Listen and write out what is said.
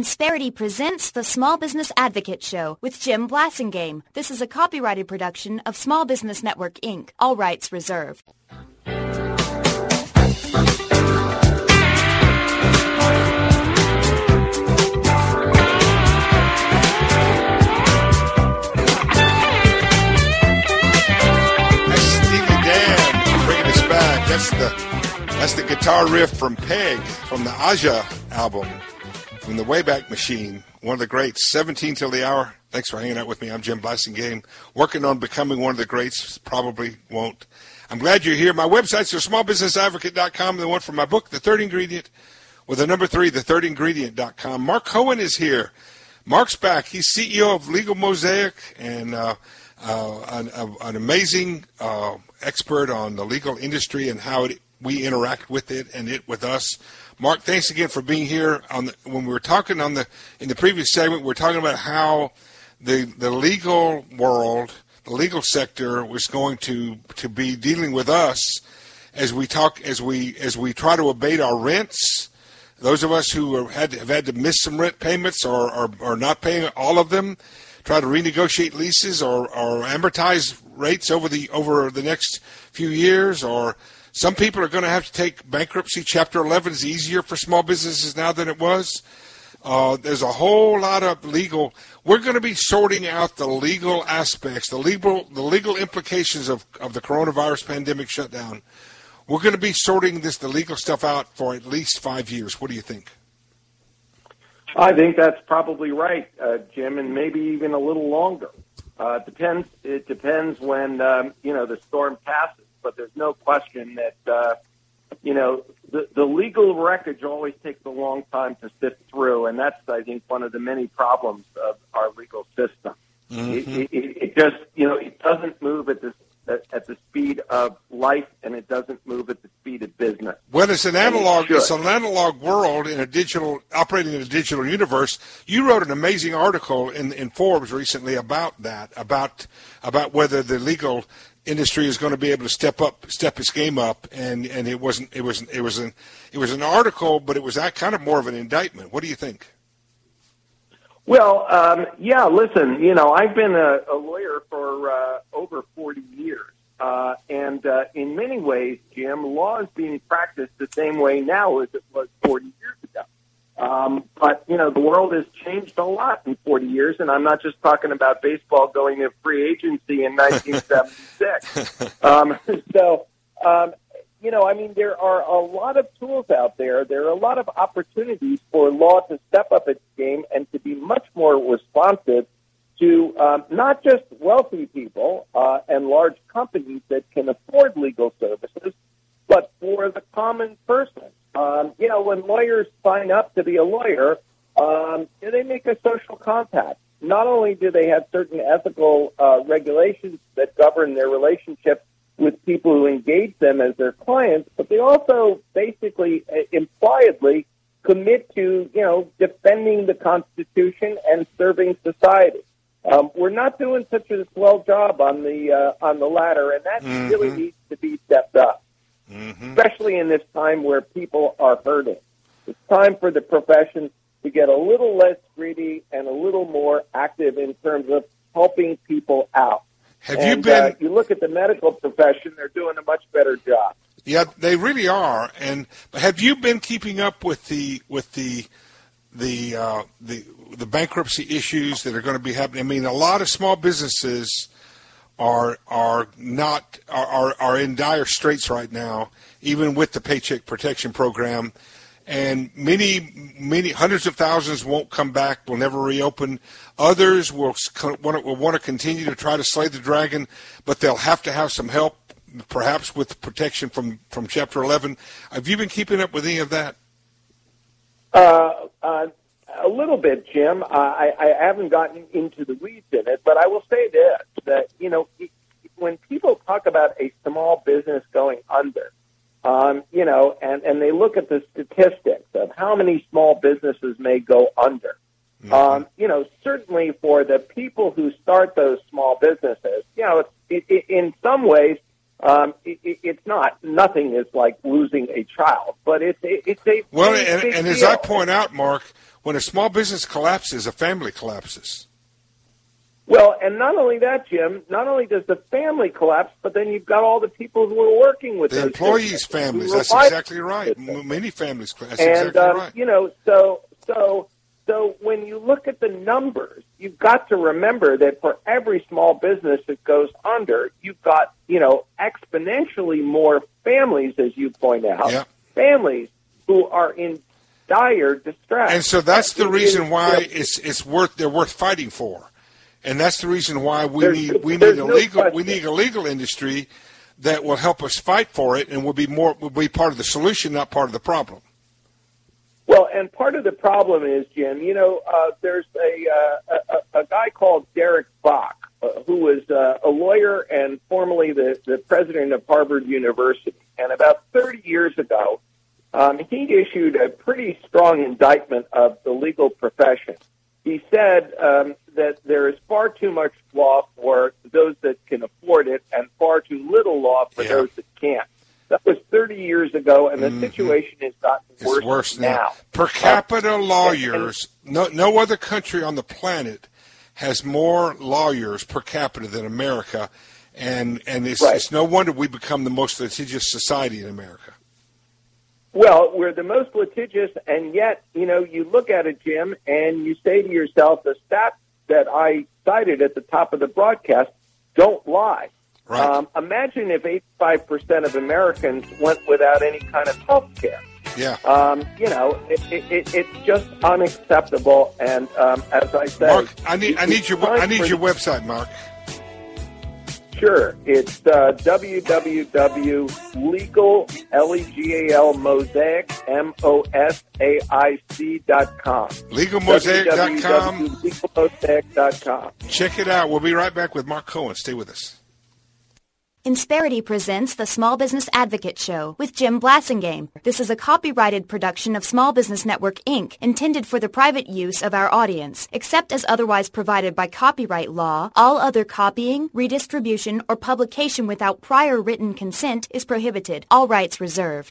Insperity presents the Small Business Advocate Show with Jim Blasingame. This is a copyrighted production of Small Business Network, Inc. All rights reserved. That's the guitar riff from Peg from the Aja album, from the Wayback Machine, one of the greats, 17 till the hour. Thanks for hanging out with me. I'm Jim Blasingame, working on becoming one of the greats. Probably won't. I'm glad you're here. My websites are smallbusinessadvocate.com, and the one for my book, The Third Ingredient, with the number 3, thethirdingredient.com. Mark Cohen is here. Mark's back. He's CEO of Legal Mosaic and an amazing expert on the legal industry and how we interact with it and it with us. Mark, thanks again for being here. When we were talking in the previous segment, we were talking about how the legal world, the legal sector, was going to be dealing with us as we try to abate our rents. Those of us who have had to miss some rent payments or not paying all of them, try to renegotiate leases or amortize rates over the next few years, or some people are going to have to take bankruptcy. Chapter 11 is easier for small businesses now than it was. There's a whole lot of legal. We're going to be sorting out the legal aspects, the legal implications of the coronavirus pandemic shutdown. We're going to be sorting the legal stuff out for at least 5 years. What do you think? I think that's probably right, Jim, and maybe even a little longer. It depends when the storm passes. But there's no question that the legal wreckage always takes a long time to sift through, and that's, I think, one of the many problems of our legal system. Mm-hmm. It just it doesn't move at the speed of life, and it doesn't move at the speed of business. Well, it's an analog world operating in a digital universe. You wrote an amazing article in Forbes recently about that, about whether the legal industry is going to be able to step its game up, and it was an article, but it was that kind of more of an indictment. What do you think? Well, listen, I've been a lawyer for over 40 years, and in many ways, Jim, law is being practiced the same way now as it was 40 years ago. But, the world has changed a lot in 40 years, and I'm not just talking about baseball going to free agency in 1976. There are a lot of tools out there. There are a lot of opportunities for law to step up its game and to be much more responsive to not just wealthy people and large companies that can afford legal services, but for the common person. When lawyers sign up to be a lawyer, they make a social compact. Not only do they have certain ethical regulations that govern their relationship with people who engage them as their clients, but they also basically, impliedly, commit to, defending the Constitution and serving society. We're not doing such a swell job on the latter, and that really needs to be stepped up. Mm-hmm. Especially in this time where people are hurting. It's time for the profession to get a little less greedy and a little more active in terms of helping people out. You look at the medical profession; they're doing a much better job. Yeah, they really are. And have you been keeping up with the bankruptcy issues that are going to be happening? I mean, a lot of small businesses are in dire straits right now, even with the Paycheck Protection Program, and many hundreds of thousands won't come back, will never reopen. Others will want to continue to try to slay the dragon, but they'll have to have some help, perhaps with protection from Chapter 11. Have you been keeping up with any of that? A little bit, Jim. I haven't gotten into the weeds in it, but I will say this, that, when people talk about a small business going under, and they look at the statistics of how many small businesses may go under, certainly for the people who start those small businesses, in some ways, it's not. Nothing is like losing a child, but it's a well. And as I point out, Mark, when a small business collapses, a family collapses. Well, and not only that, Jim, not only does the family collapse, but then you've got all the people who are working with the those employees' families. That's exactly right. Many families. That's exactly right. You know, so when you look at the numbers, you've got to remember that for every small business that goes under, you've got, you know, exponentially more families, as you point out, families who are in dire distress. And so that's the reason why they're worth fighting we And that's the reason why we need a legal industry that will help us fight for it and will be part of the solution, not part of the problem. Well, and part of the problem is, Jim, you know, there's a guy called Derek Bach, who was a lawyer and formerly the president of Harvard University. And about 30 years ago, he issued a pretty strong indictment of the legal profession. He said that there is far too much law for those that can afford it and far too little law for those that can't. That was 30 years ago, and the situation has gotten worse now. Per capita lawyers, no other country on the planet has more lawyers per capita than America, and it's no wonder we become the most litigious society in America. Well, we're the most litigious, and yet, you know, you look at it, Jim, and you say to yourself, the stats that I cited at the top of the broadcast don't lie. Right. Imagine if 85% of Americans went without any kind of health care. Yeah. You know, it's just unacceptable. And as I said, Mark, I need your website, Mark. Sure, it's www.legalmosaic.com. Legalmosaic.com. Legalmosaic.com. Check it out. We'll be right back with Mark Cohen. Stay with us. Insperity presents the Small Business Advocate Show with Jim Blasingame. This is a copyrighted production of Small Business Network, Inc., intended for the private use of our audience. Except as otherwise provided by copyright law, all other copying, redistribution, or publication without prior written consent is prohibited. All rights reserved.